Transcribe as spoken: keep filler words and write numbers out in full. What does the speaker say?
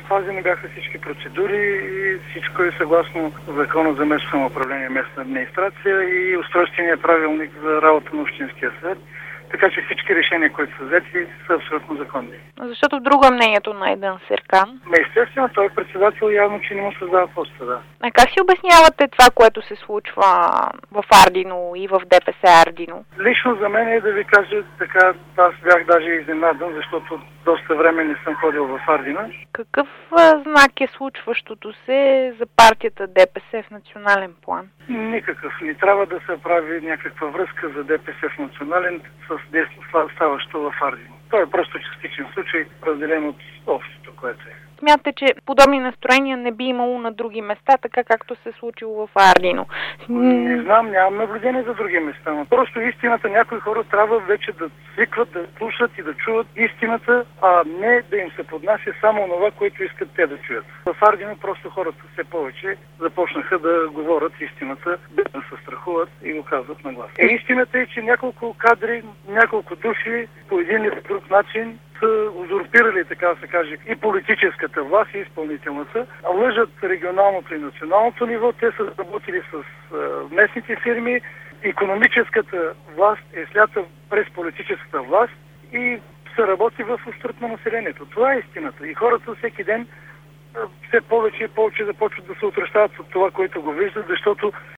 спазени бяха всички процедури и всичко е съгласно Закона за местно самоуправление и местна администрация и устройствения правилник за работа на Общинския съвет. Така че всички решения, които са взети, са абсолютно законни. Защото друго е мнението на Айдън Серкан. Ме естествено, той е председател, явно, че не му създава поста, да. А как си обяснявате това, което се случва в Ардино и в ДПС Ардино? Лично за мен е да ви кажа така, аз бях даже изненадан, защото доста време не съм ходил в Ардино. Какъв а, знак е случващото се за партията ДПС в национален план? Никакъв. Не трябва да се прави някаква връзка за ДПС в национален с действото ставащо в Ардино. Това е просто частичен случай, разделен от общото, което е. Смятате, че подобни настроения не би имало на други места, така както се случило в Ардино? Не знам, нямам наблюдение за други места, но просто истината, някои хора трябва вече да свикват, да слушат и да чуват истината, а не да им се поднася само това, което искат те да чуят. В Ардино просто хората все повече започнаха да говорят истината, да се страхуват и го казват на глас. И истината е, че няколко кадри, няколко души по един или друг начин са узурпирали, така да се каже, и политическата власт, и изпълнителната, а лъжат регионалното и националното ниво. Те са работили с а, местните фирми. Икономическата власт е слята през политическата власт и се работи в ущърб на населението. Това е истината. И хората всеки ден а, все повече и повече започват да се отръщават от това, което го виждат, защото